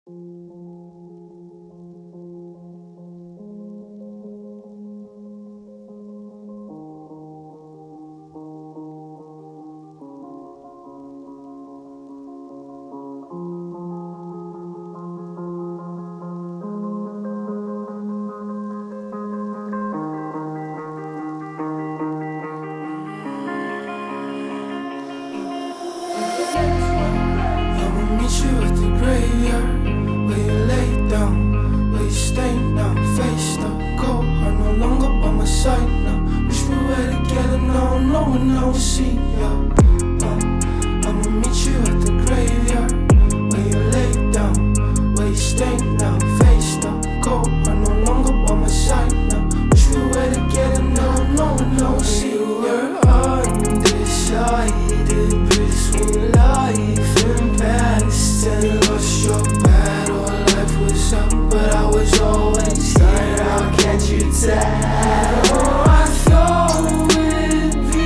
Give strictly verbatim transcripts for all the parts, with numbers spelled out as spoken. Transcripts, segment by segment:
I'ma meet you at the graveyard, where you lay down, where you stay now. Face the cold heart no longer by my side now. Wish we were together now, no one I will see ya. uh, I'ma meet you at the graveyard, where you lay down, where you stay now. Face the cold heart no longer by my side now. Wish we were together now, no one I will see ya. You're undecided between life and past, and lost your battle. Life was up, but I was always right. How can't you tell? Oh, I thought we'd be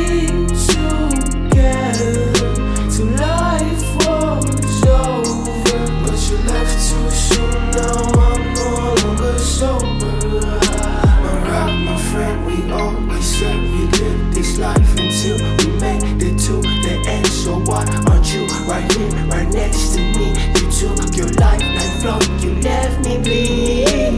together till life was over, but you left too soon. Now I'm no longer sober. My rock, my friend, we always said we'd live this life until we made it to the end. So why aren't you right here, right next to me? You took your life like flow, you left me bleeding.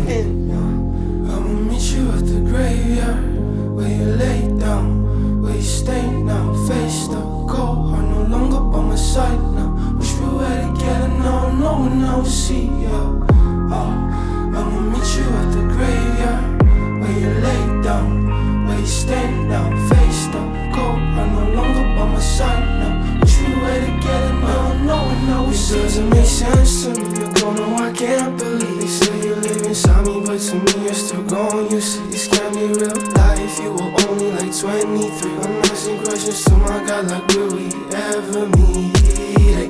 I'ma meet you at the graveyard, where you lay down, where you stay now. Face the cold heart no longer by my side now. Wish we were together now, no one I will see ya. uh, I'ma meet you at the graveyard, where you lay down, where you stay now. Face the cold heart no longer by my side now. Wish we were together now, no one I will see ya. It doesn't make sense to me, you're gone, no I can't believe. They say you live inside me, but to me you're still gone. You say this can't be real life, you were only like twenty-three. I'm asking questions to my God like, will we ever meet